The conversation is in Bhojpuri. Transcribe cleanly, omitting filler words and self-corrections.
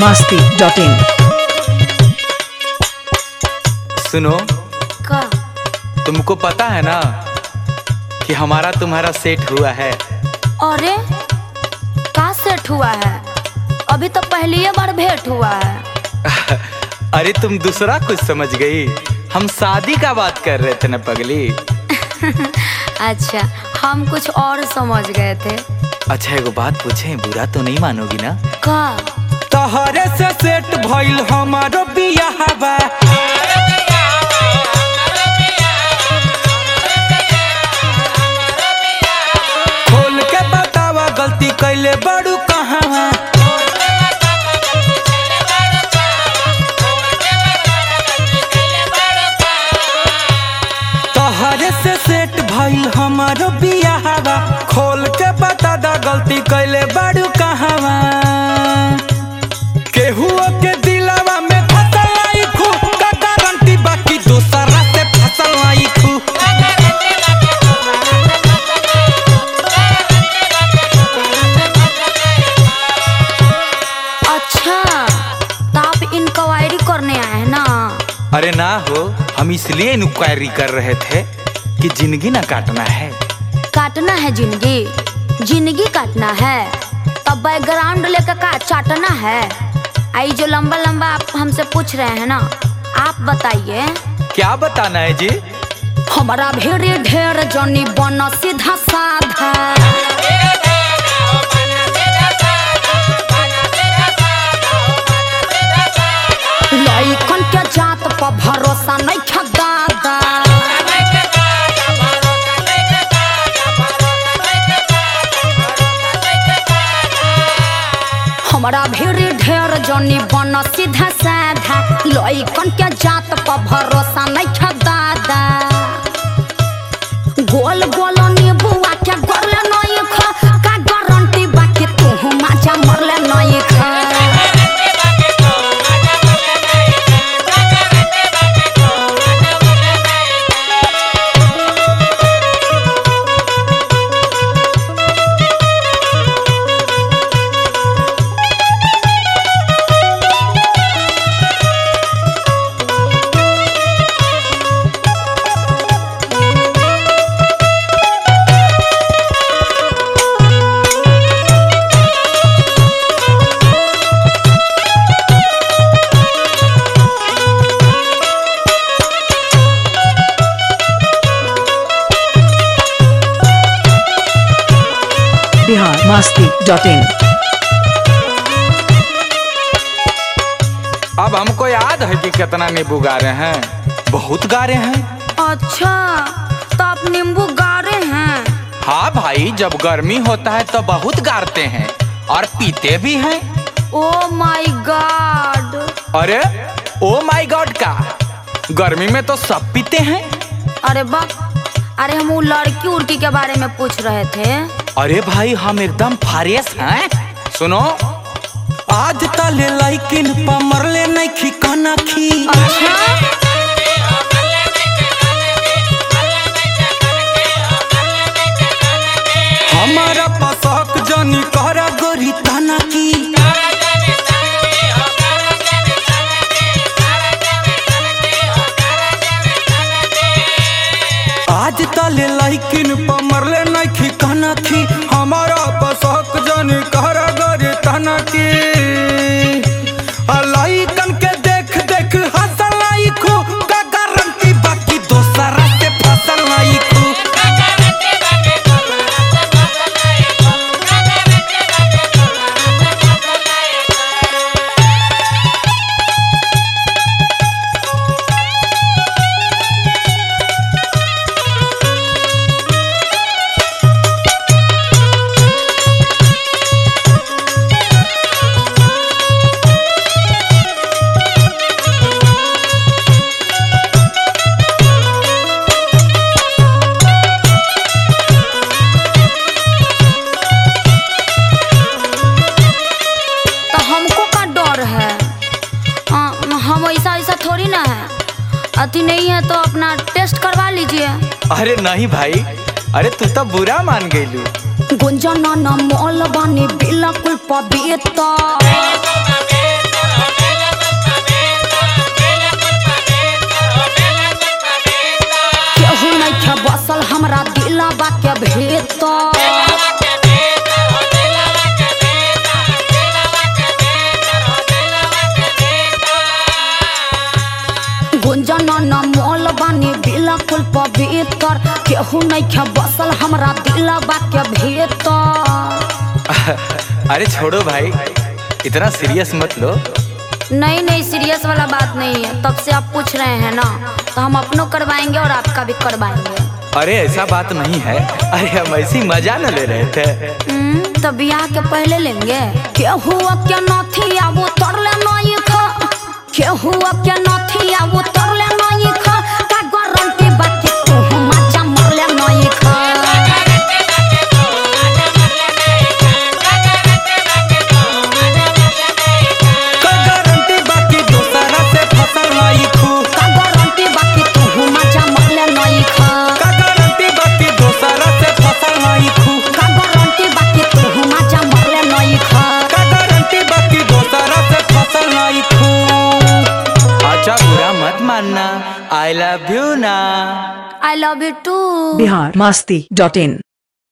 biharmasti.in। सुनो, का? तुमको पता है ना कि हमारा तुम्हारा सेट हुआ है। अरे का सेट हुआ है? अभी तो पहली बार भेंट हुआ है। अरे तुम दूसरा कुछ समझ गई, हम शादी का बात कर रहे थे ना पगली। अच्छा, हम कुछ और समझ गए थे। अच्छा एगो बात पूछें, बुरा तो नहीं मानोगी ना? का? तहरे से सेट भइल हमारो बियाहवा। खोल के बतावा गलती कैले बड़ू कहाँ। तहरे से सेट भइल हमारो बियाहवा। खोल के बता दा गलती कैले बड़ू कहाँ। केहुओ के दिलवा में फसल आई खू का गारंटी, बाकी दूसरा से फसल आई खू। अच्छा, तो आप इंक्वायरी करने आए हैं ना? अरे ना हो, हम इसलिए इंक्वायरी कर रहे थे कि जिंदगी ना काटना है। काटना है जिंदगी? जिंदगी काटना है तब बैकग्राउंड लेकर का चाटना है? आई जो लंबा लंबा आप हमसे पूछ रहे हैं ना, आप बताइए। क्या बताना है जी? हमारा भीड़ ढेर जनी बन सीधा साधा। लइकन के जात पर भरोसा नहीं खा दादा। हमारा भीड़ ढेर जनी बन सीधा साधा। लइकन के जात पर भरोसा नहीं खा दादा। गोल गोल नींबुआ के गरले नहीं खा का गारंटी, बाकी तू माचा मरले नहीं खा। biharmasti.in। अब हमको याद है कि कितना नींबू गारे हैं, बहुत गारे हैं। अच्छा, तो आप नींबू गारे हैं? हाँ भाई, जब गर्मी होता है तो बहुत गारते हैं और पीते भी हैं। Oh my god! अरे ओ माय गॉड का, गर्मी में तो सब पीते हैं। अरे बा, अरे हम वो लड़की उड़की के बारे में पूछ रहे थे। अरे भाई हम एकदम फ्रेश हैं। सुनो, आज तले लाइकिन पमरले नहीं खिकाना खी। अच्छा, हमारा पसक जनी करा गोरी ताना की। आज तले लाइकिन पमरले नहीं खिकाना खी। हमारा पसक जनी करा गोरी ताना की। लाइकन के देख देख हंसल आई खू का गारंटी, बाकी दूसरा से फसल आई खू। अति नहीं है तो अपना टेस्ट करवा लीजिए। अरे नहीं भाई, अरे तू तो बुरा मान गईलू। गुंजना न मोल बानी बिल्कुल पवित्र। केहू नहीं खे बसल हमरा दिलवा के भीतर। अरे छोड़ो भाई, इतना सीरियस मत लो। नहीं नहीं, सीरियस वाला बात नहीं है। तब से आप पूछ रहे हैं ना, तो हम अपनों करवाएंगे और आपका भी करवाएंगे। अरे ऐसा बात नहीं है, अरे हम ऐसी मजा न ले रहे थे। तो ब्याह के पहले लेंगे। केहू के नथिया वो तरले नहीं खा, केहू के नथिया वो तरले नहीं खा, का गारंटी बाकी तू मजा मरले नहीं खा। का गारंटी बाकी दूसरा से फसल नहीं खू, का गारंटी बाकी तू मजा मरले नहीं खा, का गारंटी बाकी दूसरा से फसल नहीं खू, का गारंटी बाकी तू मजा मरले नहीं खा, का गारंटी बाकी दूसरा से फसल नहीं खू। अच्छा बुरा मत मानना, आई लव यू ना। I love you too. Bihar मस्ती.in